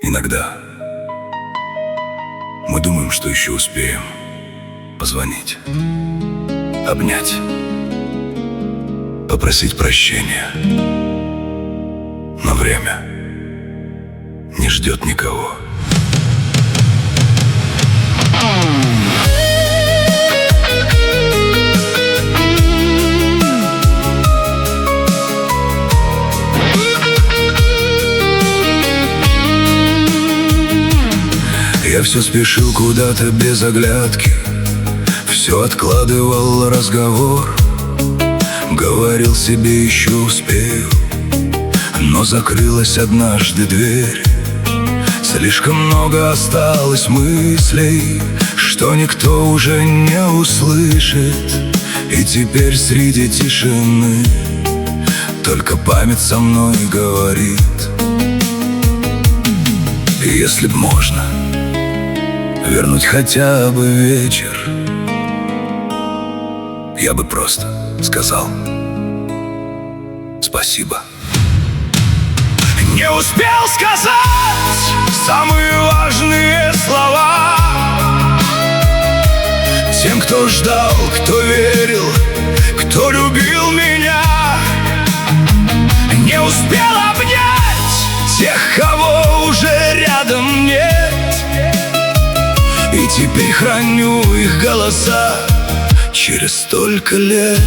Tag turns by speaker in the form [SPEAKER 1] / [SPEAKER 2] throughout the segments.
[SPEAKER 1] Иногда мы думаем, что еще успеем позвонить, обнять, попросить прощения. Но время не ждет никого. Я все спешил куда-то без оглядки, все откладывал разговор. Говорил себе, еще успею, но закрылась однажды дверь. Слишком много осталось мыслей, что никто уже не услышит. И теперь среди тишины только память со мной говорит. Если б можно вернуть хотя бы вечер, я бы просто сказал спасибо. Не успел сказать самые важные слова тем, кто ждал, кто верил, кто любил меня. Не успел обнять тех, кого уже рядом нет. И теперь храню их голоса через столько лет.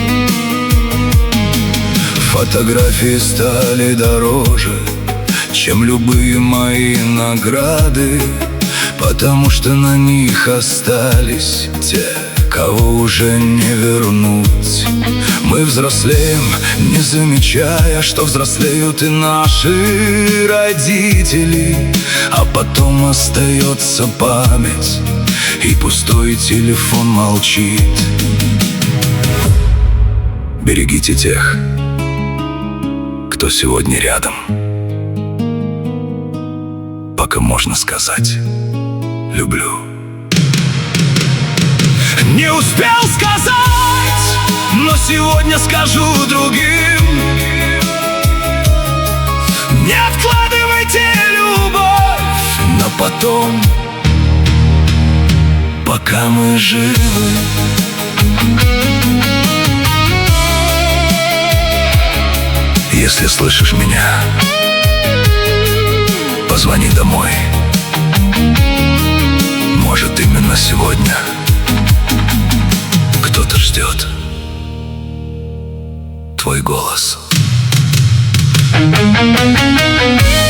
[SPEAKER 1] Фотографии стали дороже, чем любые мои награды, потому что на них остались те, кого уже не вернуть. Мы взрослеем, не замечая, что взрослеют и наши родители. А потом остается память, и пустой телефон молчит. Берегите тех, кто сегодня рядом, пока можно сказать «люблю». Не успел сказать, но сегодня скажу другим. Не откладывайте любовь на потом, пока мы живы. Если слышишь меня, позвони домой. Может, именно сегодня кто-то ждет твой голос.